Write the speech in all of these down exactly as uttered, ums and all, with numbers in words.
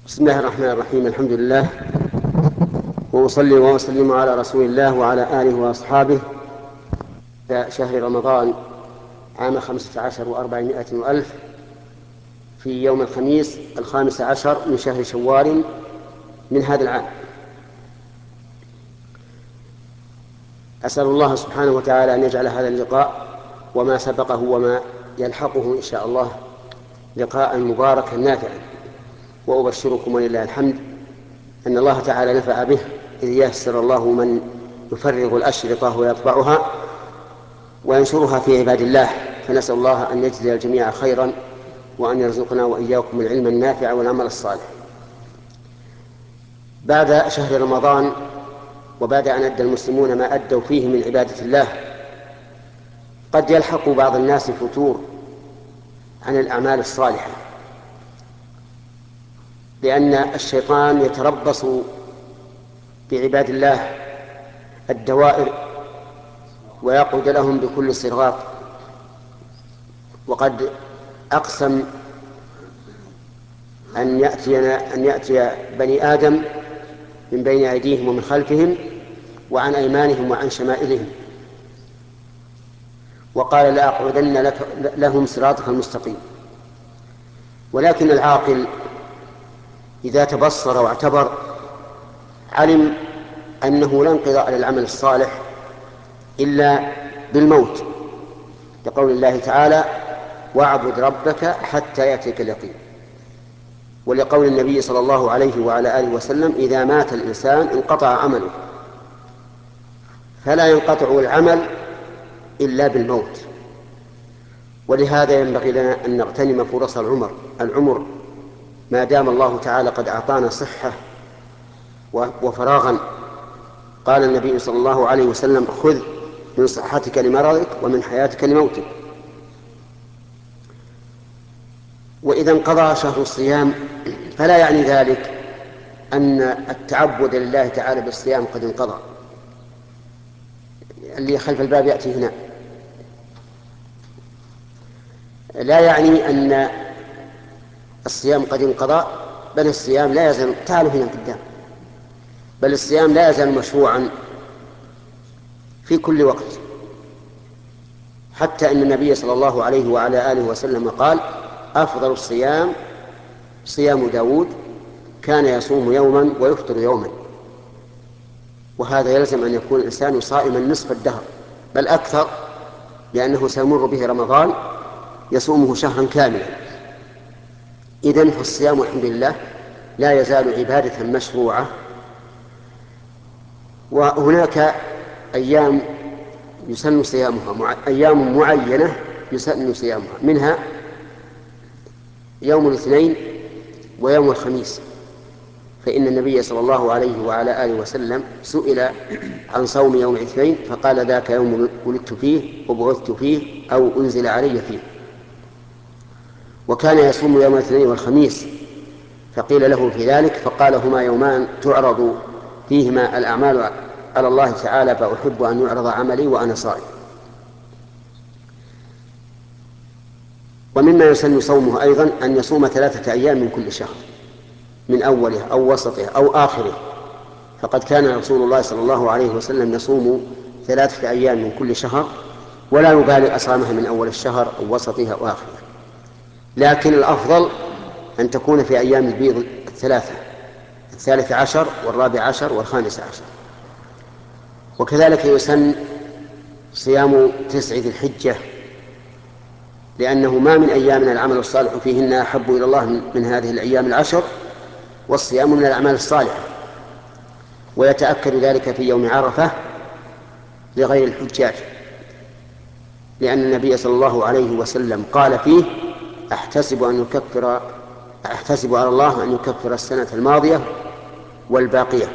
بسم الله الرحمن الرحيم. الحمد لله، وأصلي وأسلم على رسول الله وعلى آله وأصحابه. شهر رمضان عام خمسة عشر وأربعمائة وألف، في يوم الخميس الخامس عشر من شهر شوال من هذا العام. أسأل الله سبحانه وتعالى أن يجعل هذا اللقاء وما سبقه وما يلحقه إن شاء الله لقاء مباركا نافعا، وأبشركم ولله الحمد أن الله تعالى نفع به، إذ يسر الله من يفرغ الأشرطة ويطبعها وينشرها في عباد الله. فنسأل الله أن يجزي الجميع خيرا، وأن يرزقنا وإياكم العلم النافع والعمل الصالح. بعد شهر رمضان، وبعد أن أدى المسلمون ما أدوا فيه من عبادة الله، قد يلحق بعض الناس فتور عن الأعمال الصالحة، لأن الشيطان يتربص بعباد الله الدوائر ويقعد لهم بكل صراط. وقد أقسم أن يأتينا أن يأتي بني آدم من بين أيديهم ومن خلفهم وعن أيمانهم وعن شمائلهم، وقال لأقعدن لك لهم صراطك المستقيم. ولكن العاقل إذا تبصر واعتبر علم أنه لا انقضاء للعمل الصالح إلا بالموت، لقول الله تعالى: واعبد ربك حتى يأتيك اليقين، ولقول النبي صلى الله عليه وعلى آله وسلم: إذا مات الإنسان انقطع عمله. فلا ينقطع العمل إلا بالموت. ولهذا ينبغي لنا أن نغتنم فرص العمر العمر ما دام الله تعالى قد أعطانا صحة وفراغا. قال النبي صلى الله عليه وسلم: خذ من صحتك لمرضك ومن حياتك لموتك. وإذا انقضى شهر الصيام فلا يعني ذلك أن التعبد لله تعالى بالصيام قد انقضى. اللي خلف الباب يأتي هنا. لا يعني أن الصيام قد انقضى، بل الصيام لا يزال، تعالوا هنا قدام، بل الصيام لا يزال مشروعا في كل وقت، حتى أن النبي صلى الله عليه وعلى آله وسلم قال: أفضل الصيام صيام داود، كان يصوم يوما ويفطر يوما. وهذا يلزم أن يكون الإنسان صائما نصف الدهر بل أكثر، لأنه سيمر به رمضان يصومه شهرا كاملا. إذن فالصيام الحمد لله لا يزال عبادة مشروعة. وهناك أيام يسن صيامها، أيام معينة يسن صيامها، منها يوم الاثنين ويوم الخميس. فإن النبي صلى الله عليه وعلى آله وسلم سئل عن صوم يوم الاثنين فقال: ذاك يوم ولدت فيه وبعثت فيه أو أنزل علي فيه. وكان يصوم يوم الاثنين والخميس، فقيل له في ذلك فقال: هما يومان تعرض فيهما الأعمال على الله تعالى، فأحب أن يعرض عملي وأنا صائم. ومما يسن صومه أيضا أن يصوم ثلاثة أيام من كل شهر، من أوله أو وسطه أو آخره. فقد كان رسول الله صلى الله عليه وسلم يصوم ثلاثة أيام من كل شهر، ولا يبالي أصامها من أول الشهر أو وسطه أو آخره. لكن الأفضل أن تكون في أيام البيض الثلاثة، الثالث عشر والرابع عشر والخامس عشر. وكذلك يسن صيام تسع ذي الحجة، لأنه ما من أيام العمل الصالح فيهن أحب إلى الله من هذه الأيام العشر، والصيام من الأعمال الصالحة. ويتأكد ذلك في يوم عرفة لغير الحجاج، لأن النبي صلى الله عليه وسلم قال فيه: أحتسب أن يكفر أحتسب على الله أن يكفر السنة الماضية والباقية.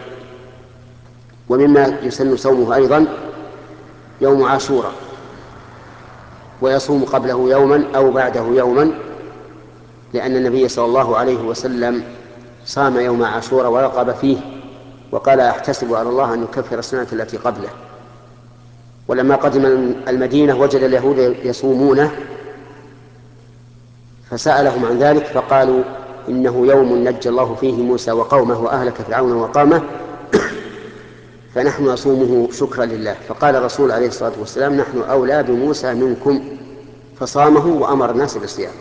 ومما يسن صومه أيضا يوم عاشوراء، ويصوم قبله يوما أو بعده يوما، لأن النبي صلى الله عليه وسلم صام يوم عاشوراء ورقب فيه وقال: أحتسب على الله أن يكفر السنة التي قبله. ولما قدم المدينة وجد اليهود يصومونه، فسألهم عن ذلك فقالوا: إنه يوم نجى الله فيه موسى وقومه وأهلك فرعون وقامه فنحن نصومه شكرا لله. فقال الرسول عليه الصلاة والسلام نحن أولى بموسى منكم، فصامه وأمر الناس بالصيام.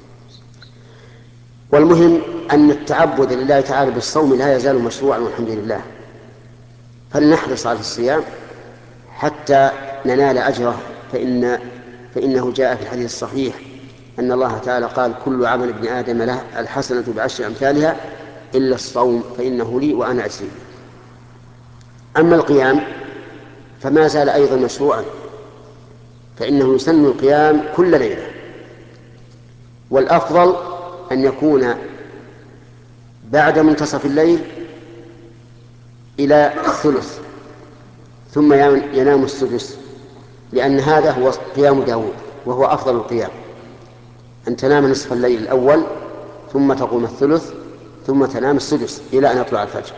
والمهم أن التعبد لله تعالى بالصوم لا يزال مشروعا والحمد لله، فلنحرص على الصيام حتى ننال أجره، فإن فإنه جاء في الحديث الصحيح أن الله تعالى قال كل عمل ابن آدم له الحسنة بعشر أمثالها إلا الصوم فإنه لي وأنا أجزي به. أما القيام فما زال أيضا مشروعا، فإنه يسن القيام كل ليلة، والأفضل أن يكون بعد منتصف الليل إلى الثلث ثم ينام السدس، لأن هذا هو قيام داود وهو أفضل القيام، أن تنام نصف الليل الأول ثم تقوم الثلث ثم تنام السدس إلى أن يطلع الفجر.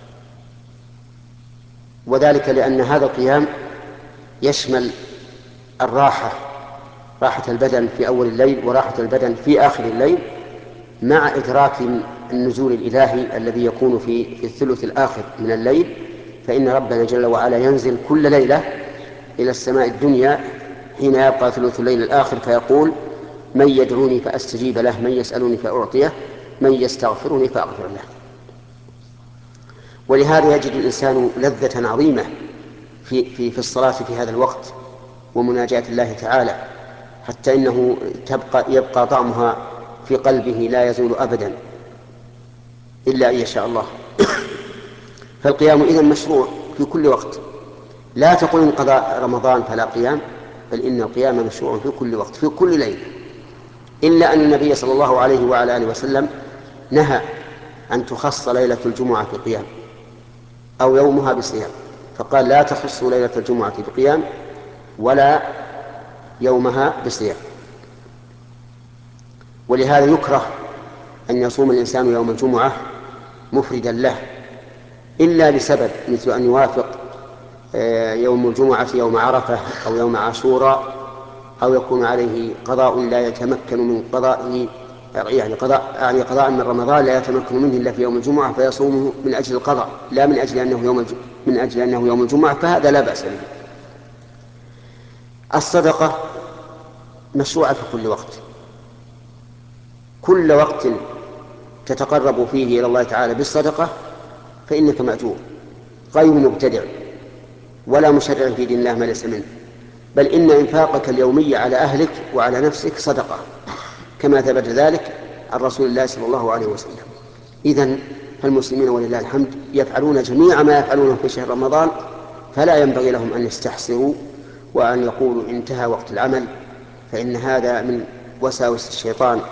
وذلك لأن هذا القيام يشمل الراحة، راحة البدن في أول الليل وراحة البدن في آخر الليل، مع إدراك النزول الإلهي الذي يكون في, في الثلث الآخر من الليل. فإن ربنا جل وعلا ينزل كل ليلة إلى السماء الدنيا حين يبقى ثلث الليل الآخر فيقول من يدعوني فأستجيب له، من يسألني فأعطيه، من يستغفرني فأغفر له. ولهذا يجد الإنسان لذة عظيمة في, في, في الصلاة في هذا الوقت ومناجاة الله تعالى، حتى إنه تبقى يبقى طعمها في قلبه لا يزول أبدا إلا أن يشاء الله. فالقيام إذن مشروع في كل وقت، لا تقل إن قضاء رمضان فلا قيام، بل إن القيام مشروع في كل وقت في كل ليلة، إلا أن النبي صلى الله عليه وعلى آله وسلم نهى أن تخص ليلة الجمعة بقيام أو يومها بصيام، فقال لا تخص ليلة الجمعة بقيام ولا يومها بصيام. ولهذا يكره أن يصوم الإنسان يوم الجمعة مفردا له إلا لسبب، مثل أن يوافق يوم الجمعة يوم عرفة أو يوم عاشوراء، أو يكون عليه قضاء لا يتمكن من قضائه، يعني قضاء يعني قضاء من رمضان لا يتمكن منه إلا في يوم الجمعة فيصومه من أجل القضاء لا من أجل أنه يوم من أجل أنه يوم الجمعة، فهذا لا بأس به. الصدقة مشروعة في كل وقت، كل وقت تتقرب فيه إلى الله تعالى بالصدقة فإنك مأجور، غير مبتدع ولا مشرع في دين الله ما ليس منه، بل إن إنفاقك اليومي على أهلك وعلى نفسك صدقة، كما ثبت ذلك عن رسول الله صلى الله عليه وسلم. إذن فالمسلمين ولله الحمد يفعلون جميع ما يفعلونه في شهر رمضان، فلا ينبغي لهم أن يستحسروا وأن يقولوا انتهى وقت العمل، فإن هذا من وساوس الشيطان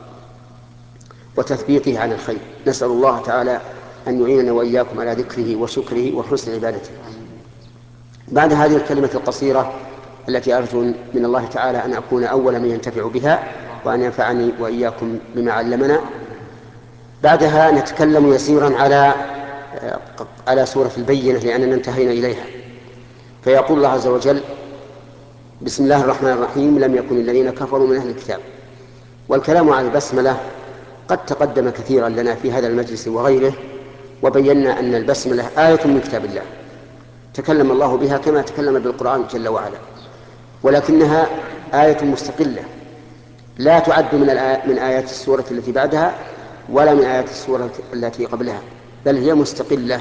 وتثبيطه عن الخير. نسأل الله تعالى أن يعيننا وإياكم على ذكره وشكره وحسن عبادته. بعد هذه الكلمة القصيرة التي أرجو من الله تعالى أن أكون أول من ينتفع بها وأن ينفعني وإياكم بما علمنا، بعدها نتكلم يسيرا على على سورة البينة لأننا انتهينا إليها. فيقول الله عز وجل بسم الله الرحمن الرحيم لم يكن الذين كفروا من أهل الكتاب. والكلام على البسملة قد تقدم كثيرا لنا في هذا المجلس وغيره، وبينا أن البسملة آية من كتاب الله تكلم الله بها كما تكلم بالقرآن جل وعلا، ولكنها آية مستقلة لا تعد من من آيات السورة التي بعدها ولا من آيات السورة التي قبلها، بل هي مستقلة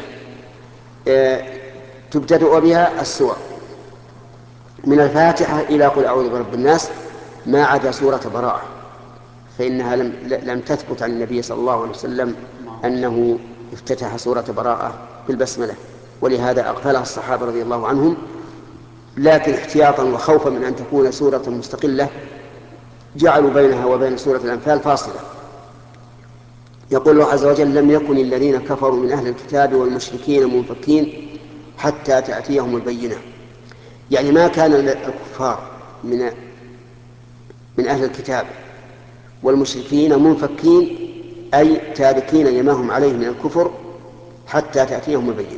تبتدأ بها السور من الفاتحة إلى قل أعوذ برب الناس، ما عدا سورة براءة فإنها لم, لم تثبت عن النبي صلى الله عليه وسلم أنه افتتح سورة براءة بالبسملة، ولهذا أغفلها الصحابة رضي الله عنهم، لكن احتياطا وخوفا من أن تكون سورة مستقلة جعلوا بينها وبين سورة الأنفال فاصلة. يقول الله عز وجل لم يكن الذين كفروا من أهل الكتاب والمشركين منفكين حتى تأتيهم البينة، يعني ما كان الكفار من من أهل الكتاب والمشركين منفكين أي تاركين لما هم عليه من الكفر حتى تأتيهم البينة.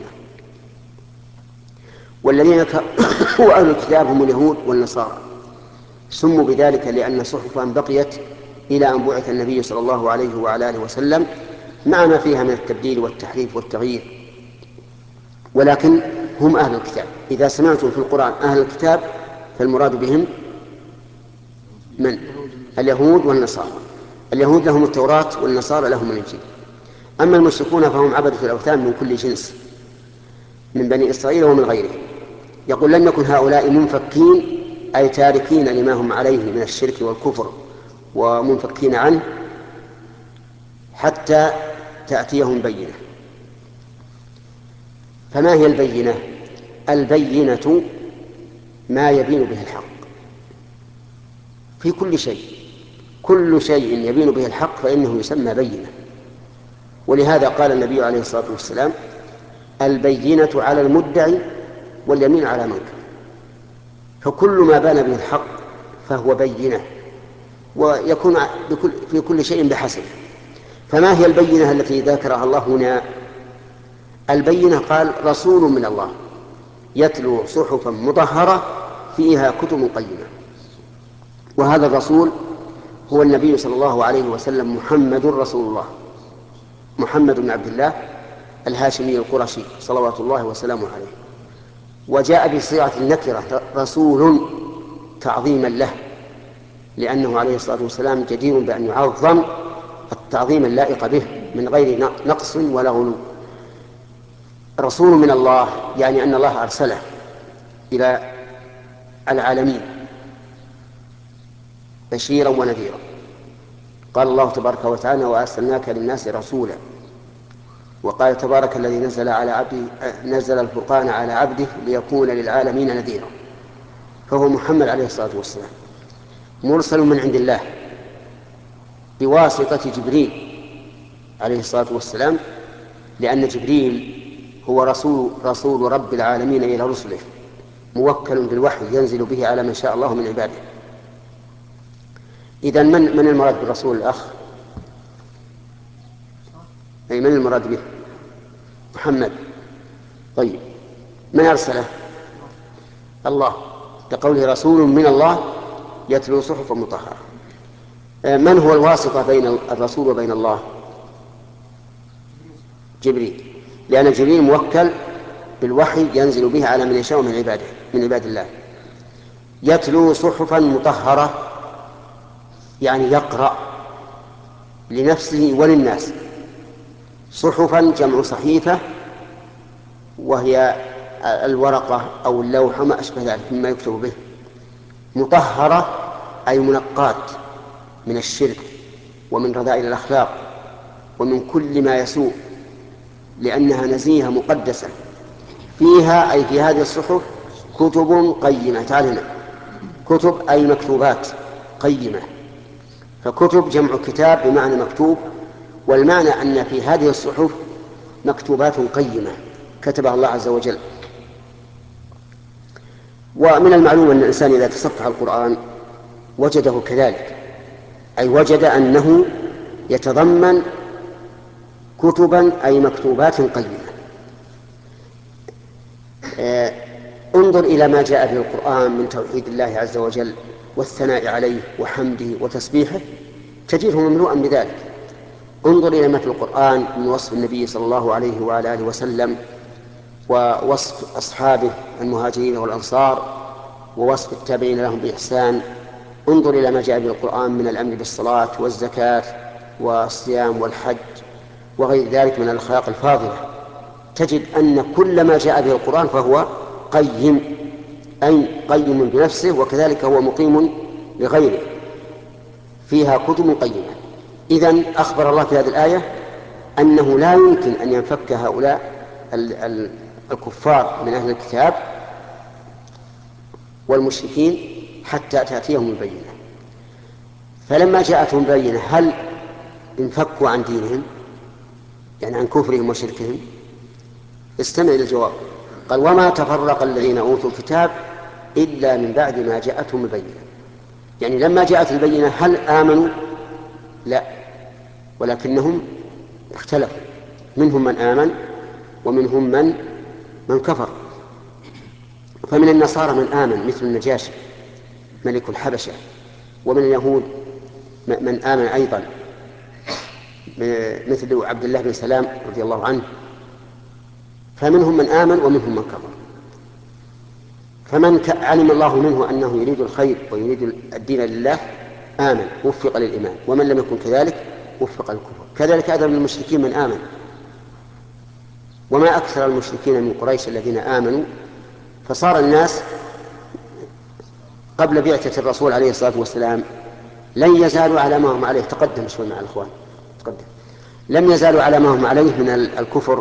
والذين وأهل الكتاب هم اليهود والنصارى، سموا بذلك لأن صحفا بقيت إلى أن بعث النبي صلى الله عليه وعلى آله وسلم، مع ما فيها من التبديل والتحريف والتغيير. ولكن هم أهل الكتاب. إذا سمعتم في القرآن أهل الكتاب فالمراد بهم من؟ اليهود والنصارى. اليهود لهم التوراة والنصارى لهم الإنجيل. أما المشركون فهم عبدة الأوثان من كل جنس، من بني إسرائيل ومن غيرهم. يقول لم يكن هؤلاء منفكين، أي تاركين لما هم عليه من الشرك والكفر ومنفكين عنه، حتى تأتيهم بينة. فما هي البينة؟ البينة ما يبين به الحق في كل شيء. كل شيء يبين به الحق فإنه يسمى بينة. ولهذا قال النبي عليه الصلاة والسلام: البينة على المدعي واليمين على منكر. فكل ما بان به الحق فهو بينة، ويكون في كل شيء بحسب. فما هي البينة التي ذكرها الله هنا؟ البينة قال: رسول من الله يتلو صحفا مطهرة فيها كتب قيمة. وهذا الرسول هو النبي صلى الله عليه وسلم، محمد رسول الله، محمد بن عبد الله الهاشمي القرشي صلوات الله وسلامه عليه. وجاء بصيغة النكرة رسول تعظيما له، لأنه عليه الصلاة والسلام جدير بأن يعظم التعظيم اللائق به من غير نقص ولا غلو. رسول من الله يعني أن الله أرسله إلى العالمين بشيرا ونذيرا. قال الله تبارك وتعالى: وأرسلناك للناس رسولا. وقال تبارك الذي نزل على عبده نزل الفرقان على عبده ليكون للعالمين نذيرا. فهو محمد عليه الصلاة والسلام مرسل من عند الله بواسطة جبريل عليه الصلاة والسلام، لأن جبريل هو رسول رسول رب العالمين إلى رسله، موكل بالوحي ينزل به على من شاء الله من عباده. إذن من من المراد بالرسول الأخ؟ أي من المراد به؟ محمد. طيب، من أرسله؟ الله، لقوله رسول من الله يتلو صحفا مطهرة. من هو الواسطة بين الرسول وبين الله؟ جبريل، لأن جبريل موكل بالوحي ينزل به على من يشاء من عباده من عباد الله. يتلو صحفا مطهرة يعني يقرأ لنفسه وللناس. صحفا جمع صحيفة، وهي الورقة أو اللوحة ما أشبه ذلك مما يكتب به. مطهرة أي منقاة من الشرك ومن رذائل الأخلاق ومن كل ما يسوء، لأنها نزيهة مقدسة. فيها أي في هذه الصحف كتب قيمة. تعالنا، كتب أي مكتوبات قيمة. فكتب جمع كتاب بمعنى مكتوب، والمعنى أن في هذه الصحف مكتوبات قيمة كتبها الله عز وجل. ومن المعلوم أن الإنسان إذا تصفح القرآن وجده كذلك، أي وجد أنه يتضمن كتبا أي مكتوبات قيمة. آه انظر إلى ما جاء به القرآن من توحيد الله عز وجل والثناء عليه وحمده وتسبيحه، تجده مملوءا بذلك. انظر إلى ما في القرآن من وصف النبي صلى الله عليه وعلى آله وسلم، ووصف أصحابه المهاجرين والأنصار، ووصف التابعين لهم بإحسان. انظر إلى ما جاء به القرآن من الأمر بالصلاة والزكاة والصيام والحج وغير ذلك من الأخلاق الفاضلة. تجد أن كل ما جاء به القرآن فهو قيم، أي قيم بنفسه، وكذلك هو مقيم لغيره. فيها كتب قيمة. إذن أخبر الله في هذه الآية أنه لا يمكن أن ينفك هؤلاء الكفار من أهل الكتاب والمشركين حتى تأتيهم البينة. فلما جاءتهم بينة هل انفكوا عن دينهم، يعني عن كفرهم وشركهم؟ استمع للجواب. قال: وما تفرق الذين أوتوا الكتاب إلا من بعد ما جاءتهم البينة. يعني لما جاءت البينة هل آمنوا؟ لا، ولكنهم اختلفوا، منهم من آمن ومنهم من من كفر. فمن النصارى من آمن مثل النجاشي ملك الحبشة، ومن اليهود من آمن أيضا مثل عبد الله بن سلام رضي الله عنه، فمنهم من آمن ومنهم من كفر. فمن علم الله منه أنه يريد الخير ويريد الدين لله آمن وفق للإيمان، ومن لم يكن كذلك وفق للكفر. كذلك أيضا من المشركين من آمن، وما أكثر المشركين من قريش الذين آمنوا. فصار الناس قبل بعثة الرسول عليه الصلاة والسلام لن يزالوا على ما هم عليه. تقدم شوي مع الأخوان، تقدم. لم يزالوا على ما هم عليه من الكفر،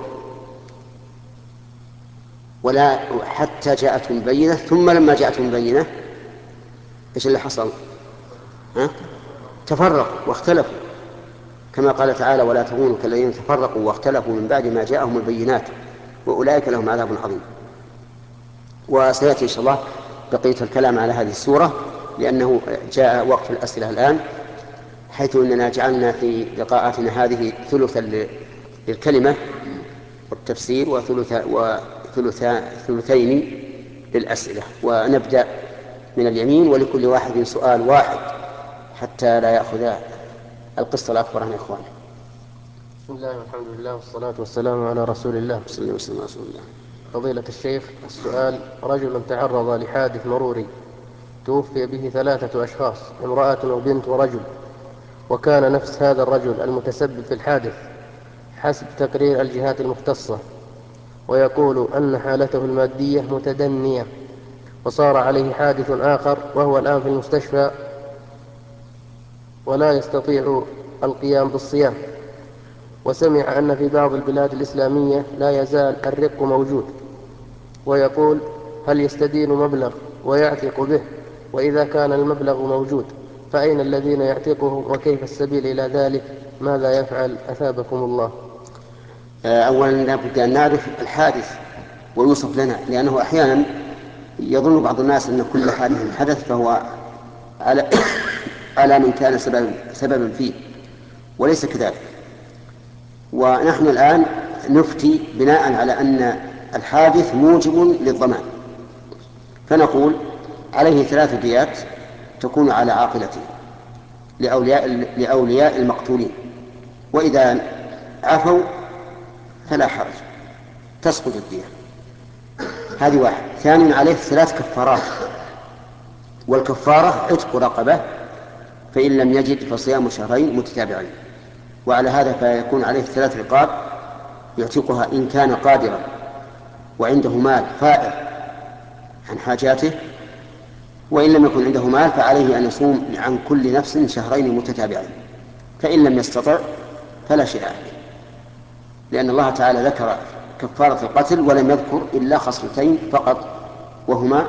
ولا حتى جاءتهم بينة. ثم لما جاءتهم بينة ايش اللي حصل؟ ها؟ تفرقوا واختلفوا، كما قال تعالى: ولا تكونوا كالذين تفرقوا واختلفوا من بعد ما جاءهم البينات وأولئك لهم عذاب عظيم. وسيأتي إن شاء الله بقية الكلام على هذه السورة، لأنه جاء وقت الأسئلة الآن، حيث أننا جعلنا في لقاءاتنا هذه ثلثا للكلمة والتفسير وثلثين للأسئلة. ونبدأ من اليمين، ولكل واحد سؤال واحد حتى لا يأخذ القسط الأكبر عن إخوانه. بسم الله والحمد لله والصلاة والسلام على رسول الله. صلى الله عليه وسلم. فضيلة الشيخ، السؤال: رجل تعرض لحادث مروري توفي به ثلاثة أشخاص، امرأة وبنت ورجل، وكان نفس هذا الرجل المتسبب في الحادث حسب تقرير الجهات المختصة، ويقول أن حالته المادية متدنية، وصار عليه حادث آخر وهو الآن في المستشفى ولا يستطيع القيام بالصيام، وسمع أن في بعض البلاد الإسلامية لا يزال الرق موجود، ويقول: هل يستدين مبلغ ويعتق به؟ وإذا كان المبلغ موجود فأين الذين يعتقهم، وكيف السبيل إلى ذلك؟ ماذا يفعل أثابكم الله؟ أولا لابد أن نعرف الحادث ويوصف لنا، لأنه أحيانا يظن بعض الناس أن كل حادث حدث فهو على على من كان سببا سببا فيه، وليس كذلك. ونحن الآن نفتي بناء على أن الحادث موجب للضمان، فنقول عليه ثلاث ديات تكون على عاقلته لأولياء, لأولياء المقتولين، وإذا عفوا فلا حرج، تسقط الدية. هذه واحد. ثانيا عليه ثلاث كفارات، والكفارة عتق رقبة، فإن لم يجد فصيام شهرين متتابعين. وعلى هذا فيكون عليه ثلاث رقاب يعتقها إن كان قادرا وعنده مال فائض عن حاجاته، وإن لم يكن عنده مال فعليه أن يصوم عن كل نفس شهرين متتابعين، فإن لم يستطع فلا شيء عليه، لأن الله تعالى ذكر كفارة القتل ولم يذكر إلا خصلتين فقط، وهما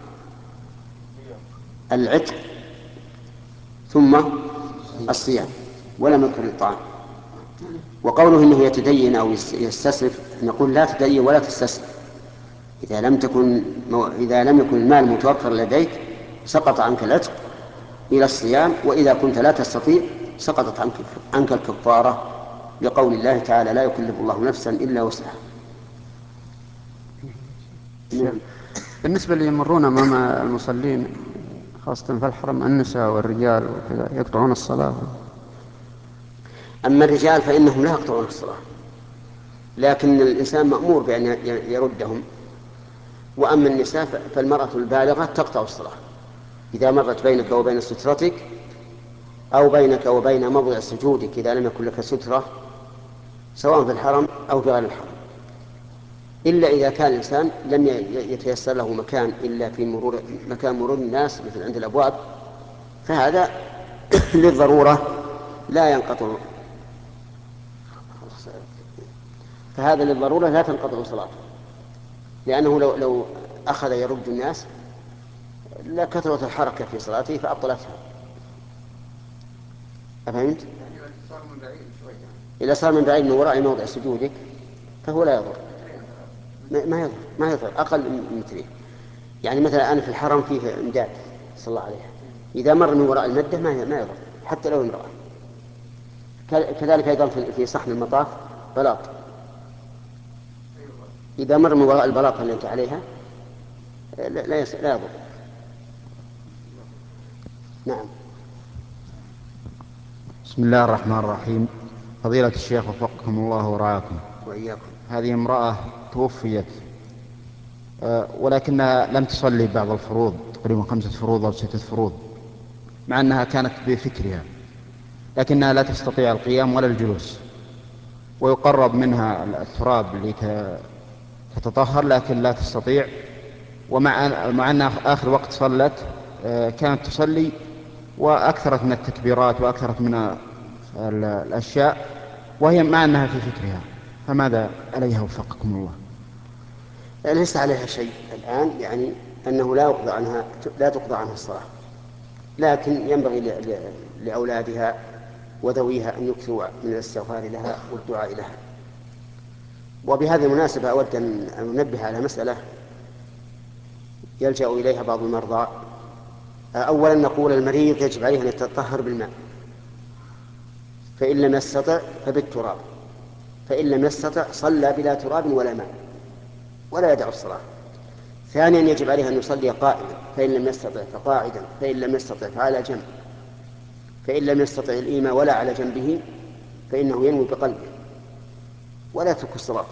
العتق ثم الصيام، ولم يذكر الطعام. وقوله إنه يتدين أو يستسرف، نقول لا تدين ولا تستسرف. إذا لم تكن إذا لم يكن المال متوفر لديك سقط عنك العتق إلى الصيام، وإذا كنت لا تستطيع سقطت عنك عنك الكفارة، لقول الله تعالى: لا يكلف الله نفسا إلا وسعها. بالنسبة اللي يمرون أمام المصلين خاصة في الحرم، النساء والرجال وكذا، يقطعون الصلاة. أما الرجال فإنهم لا يقطعون الصلاة، لكن الإنسان مأمور بأن يردهم. وأما النساء فالمرأة البالغة تقطع الصلاة إذا مرت بينك وبين سترتك، أو بينك وبين موضع سجودك إذا لم يكن لك سترة، سواء في الحرم أو في غير الحرم، إلا إذا كان الإنسان لم يتيسر له مكان إلا في مرور مكان مرور الناس مثل عند الأبواب، فهذا للضرورة لا ينقطع فهذا للضرورة لا تنقطع صلاته، لأنه لو, لو أخذ يرد الناس لكثرت الحركة في صلاته فأبطلتها. أفهمت؟ إذا صار من بعيد من وراء موضع سجودك فهو لا يضر، ما يضر ما يضر أقل من مترين. يعني مثلا أنا في الحرم فيه إمداد صلى الله عليه، إذا مر من وراء المدة ما ما يضر حتى لو امرأة. كذلك أيضا في صحن المطاف بلاط، إذا مر من وراء البلاط اللي أنت عليها لا لا يضر. نعم. بسم الله الرحمن الرحيم. فضيلة الشيخ وفقكم الله ورعاكم. وإياكم. هذه امرأة توفيت ولكنها لم تصلي بعض الفروض، تقريبا خمسة فروض أو ستة فروض، مع أنها كانت بفكرها، لكنها لا تستطيع القيام ولا الجلوس، ويقرب منها التراب لتتطهر لكن لا تستطيع. ومع مع أنها آخر وقت صلت كانت تصلي وأكثرت من التكبيرات وأكثرت من الأشياء وهي مع أنها في فكرها، فماذا عليها وفقكم الله؟ ليس عليها شيء الآن، يعني أنه لا يقضى عنها لا تقضى عنها الصلاة، لكن ينبغي لأولادها وذويها أن يكثروا من الاستغفار لها والدعاء لها. وبهذه المناسبة أود أن أنبه على مسألة يلجأ إليها بعض المرضى. أولا نقول المريض يجب عليه أن يتطهر بالماء، فإن لم يستطع فبالتراب، فإن لم يستطع صلى بلا تراب ولا ماء ولا يدع الصلاة. ثانيا يجب عليه أن يصلي قائما، فإن لم يستطع فقاعدا، فإن لم يستطع فعلى جنب، فإن لم يستطع الإيماء ولا على جنبه فإنه ينوي بقلبه ولا يترك الصلاة.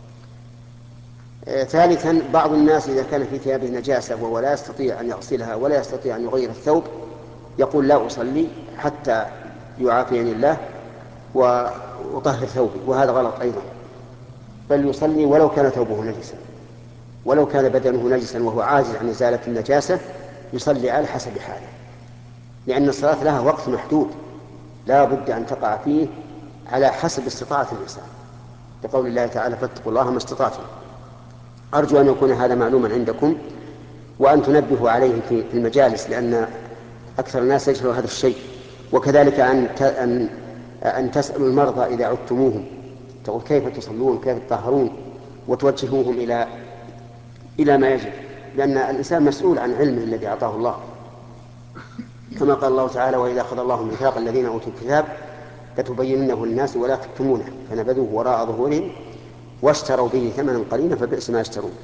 آه ثالثا بعض الناس إذا كان في ثيابه نجاسة وهو لا يستطيع أن يغسلها ولا يستطيع أن يغير الثوب يقول لا أصلي حتى يعافيني الله وأطهر ثوبي، وهذا غلط أيضا، بل يصلي ولو كان ثوبه نجسا، ولو كان بدنه نجسا وهو عاجز عن إزالة النجاسة يصلي على حسب حاله، لأن الصلاة لها وقت محدود لا بد أن تقع فيه على حسب استطاعة الإنسان، لقول الله تعالى فاتقوا الله ما استطعتم. أرجو أن يكون هذا معلوما عندكم وأن تنبهوا عليه في المجالس، لأن أكثر الناس يجهل هذا الشيء. وكذلك أن أن أن تسألوا المرضى إذا عدتموهم تقول كيف تصلون كيف تطهرون وتوجهوهم إلى إلى ما يجب، لأن الإنسان مسؤول عن علمه الذي أعطاه الله، كما قال الله تعالى وإذا أخذ الله ميثاق الذين أوتوا الكتاب لتبيننه للناس ولا تكتمونه فنبذوه وراء ظهورهم واشتروا به ثمنا قليلا فبئس ما يشترون.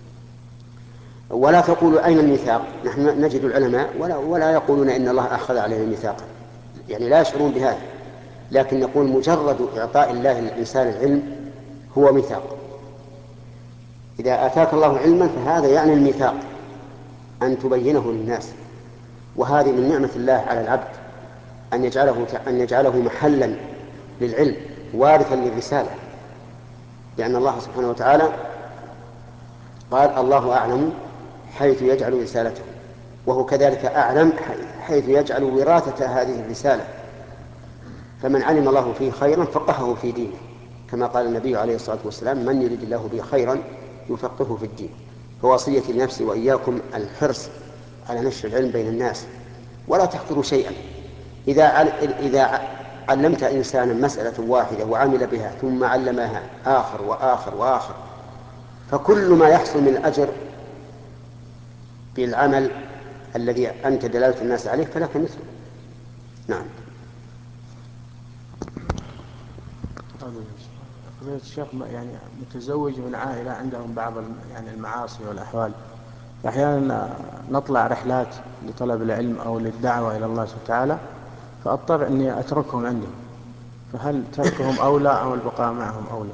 ولا تقولوا أين الميثاق، نحن نجد العلماء ولا, ولا يقولون إن الله أخذ عليهم الميثاق، يعني لا يشعرون بهذا، لكن نقول مجرد إعطاء الله للإنسان العلم هو ميثاق. إذا آتاك الله علما فهذا يعني الميثاق أن تبينه للناس، وهذه من نعمة الله على العبد أن يجعله أن يجعله محلا للعلم وارثا للرسالة، لأن الله سبحانه وتعالى قال الله أعلم حيث يجعل رسالته، وهو كذلك أعلم حيث يجعل وراثة هذه الرسالة، فمن علم الله فيه خيرا فقهه في دينه، كما قال النبي عليه الصلاة والسلام من يريد الله به خيرا يفقهه في الدين. فوصيتي لنفسي وإياكم الحرص على نشر العلم بين الناس، ولا تحقروا شيئا. إذا إذا علمت إنسانا مسألة واحدة وعمل بها ثم علمها آخر وآخر وآخر فكل ما يحصل من الأجر بالعمل الذي أنت دلالة الناس عليه فلك مثله. نعم. فضيلة الشيخ يعني متزوج من عائلة عندهم بعض يعني المعاصي والأحوال، أحيانا نطلع رحلات لطلب العلم أو للدعوة إلى الله سبحانه وتعالى فأضطر أني أتركهم عندهم، فهل تركهم أولى أو البقاء معهم أولى؟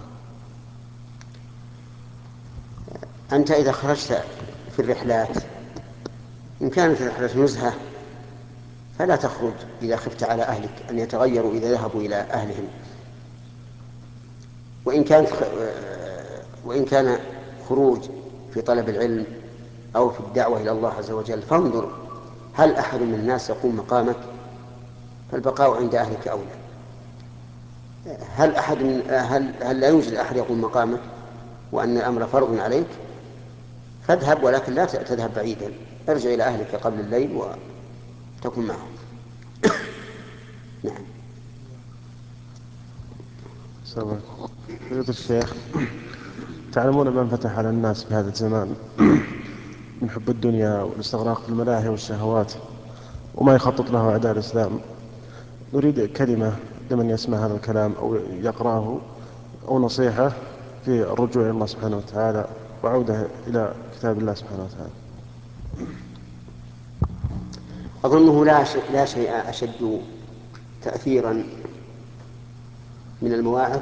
أنت إذا خرجت في الرحلات إن كانت الرحلة نزهة فلا تخرج إذا خفت على أهلك أن يتغيروا إذا ذهبوا إلى أهلهم، وإن كانت وإن كان خروج في طلب العلم أو في الدعوة إلى الله عز وجل فانظر هل أحد من الناس يقوم مقامك، فالبقاء عند أهلك أولى. هل أحد من هل, هل لا يوجد أحد يقوم مقامك وأن الأمر فرض عليك فاذهب، ولكن لا تذهب بعيدا، ارجع إلى أهلك قبل الليل وتكون معهم. نعم. سلام فضيلة الشيخ، تعلمون ما انفتح على الناس في هذا الزمان من حب الدنيا والاستغراق في الملاهي والشهوات وما يخطط له أعداء الإسلام، نريد كلمة لمن يسمع هذا الكلام أو يقرأه أو نصيحة في الرجوع إلى الله سبحانه وتعالى وعودة إلى كتاب الله سبحانه وتعالى. أظنه لا شيء, لا شيء أشد تأثيرا من المواعظ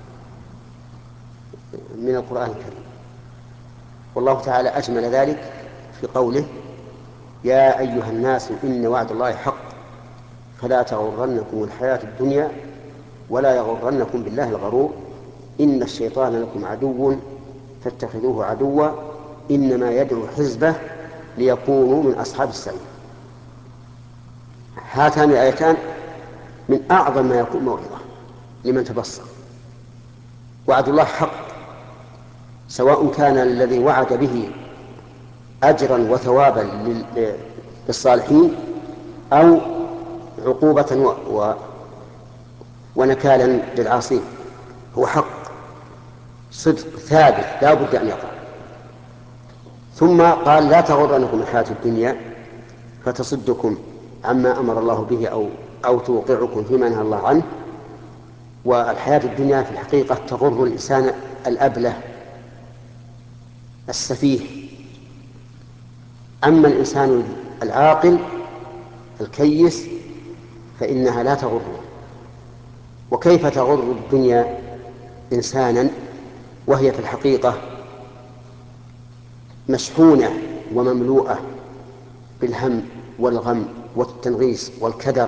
من القرآن الكريم، والله تعالى أجمل ذلك في قوله: يا أيها الناس إن وعد الله حق فلا تغرنكم الحياة الدنيا ولا يغرنكم بالله الغرور إن الشيطان لكم عدو فاتخذوه عدوا إنما يدعو حزبه ليكونوا من أصحاب السعير. هاتان الآيتان من أعظم ما يكون موعظة لمن تبصر. وعد الله حق، سواء كان الذي وعد به أجرا وثوابا للصالحين أو عقوبة و... و... ونكالا للعاصين، هو حق صدق ثابت لا بد أن يقع. ثم قال: لا تغرنكم الحياة الدنيا فتصدكم عما أمر الله به أو, أو توقعكم فيما نهى الله عنه. والحياة الدنيا في الحقيقة تغر الإنسان الأبله السفيه. أما الإنسان العاقل الكيس فإنها لا تغره. وكيف تغر الدنيا إنسانا وهي في الحقيقة مشحونة ومملوءة بالهم والغم والتنغيص والكدر؟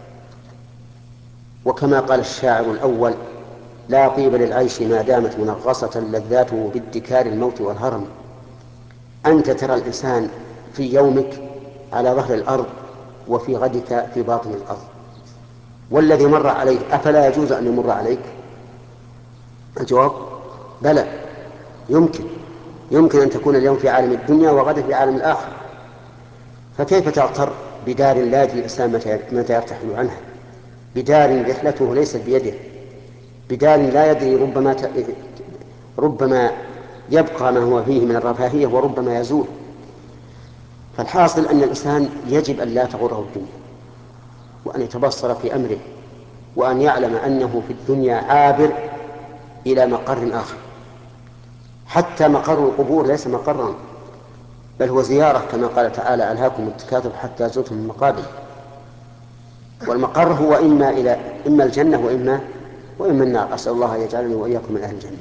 وكما قال الشاعر الأول: لا طيب للعيش ما دامت منغصة لذاته بادكار الموت والهرم. أنت ترى الإنسان في يومك على ظهر الأرض وفي غدك في باطن الأرض، والذي مر عليك أفلا يجوز أن يمر عليك؟ الجواب: بلى، يمكن يمكن أن تكون اليوم في عالم الدنيا وغدا في عالم الآخرة. فكيف تغتر بدار لا يدري الإنسان متى يرتحل عنها، بدار رحلته ليست بيده، بدار لا يدري ربما ت... ربما يبقى ما هو فيه من الرفاهية وربما يزول. فالحاصل أن الإنسان يجب أن لا تغره الدنيا، وأن يتبصر في أمره، وأن يعلم أنه في الدنيا عابر إلى مقر آخر. حتى مقر القبور ليس مقرا، بل هو زيارة، كما قال تعالى: ألهاكم التكاثر حتى زرتم المقابر. والمقر هو إما إلى إما الجنة وإما وإما النار. أسأل الله أن يجعلني وإياكم من أهل الجنة.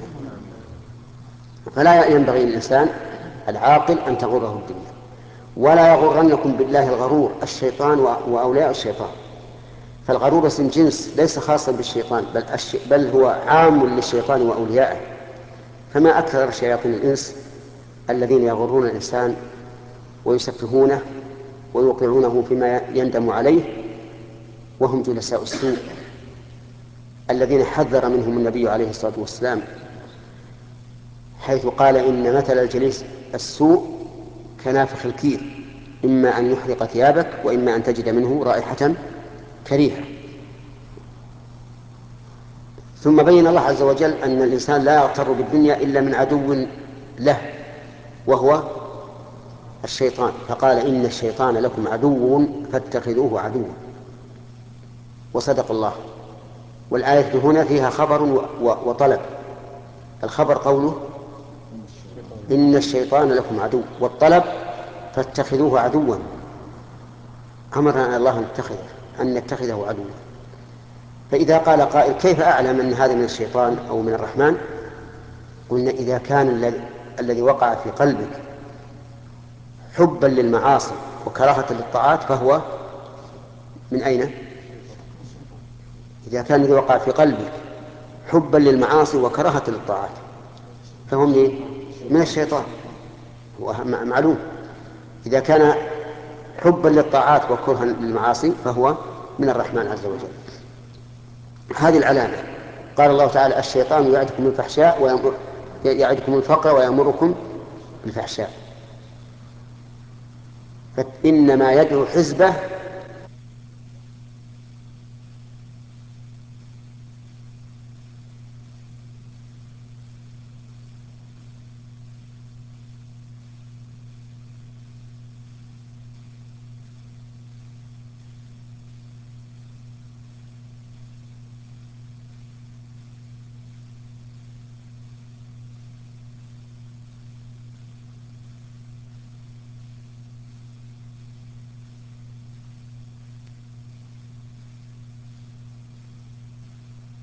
فلا ينبغي للإنسان العاقل أن تغره الدنيا، ولا يغرنكم بالله الغرور، الشيطان وأولياء الشيطان. فالغرور اسم جنس ليس خاصا بالشيطان، بل, الش... بل هو عام للشيطان وأوليائه. فما أكثر شياطين الإنس الذين يغرون الإنسان ويسفهونه ويوقعونه فيما يندم عليه، وهم جلساء السوء الذين حذر منهم النبي عليه الصلاة والسلام، حيث قال: إن مثل الجليس السوء كنافخ الكير، إما أن يحرق ثيابك وإما أن تجد منه رائحة كريهة. ثم بين الله عز وجل أن الإنسان لا يغتر بالدنيا إلا من عدو له وهو الشيطان، فقال: إن الشيطان لكم عدو فاتخذوه عدوا. وصدق الله. والآية هنا فيها خبر وطلب. الخبر قوله: إن الشيطان لكم عدو، والطلب: فاتخذوه عدوا. أمرنا الله أن نتخذه أن نتخذه عدوا. فإذا قال قائل: كيف أعلم أن هذا من الشيطان أو من الرحمن؟ قلنا: إذا كان الذي وقع في قلبك حبا للمعاصي وكراهة للطاعات فهو من أين؟ إذا كان الذي وقع في قلبك حبا للمعاصي وكراهة للطاعات فهو من, من الشيطان، هو معلوم. إذا كان حبا للطاعات وكرها للمعاصي فهو من الرحمن عز وجل. هذه العلامة. قال الله تعالى: الشيطان يعدكم الفحشاء ويأمر يعدكم الفقر ويأمركم بالفحشاء. فإنما يدعو حزبه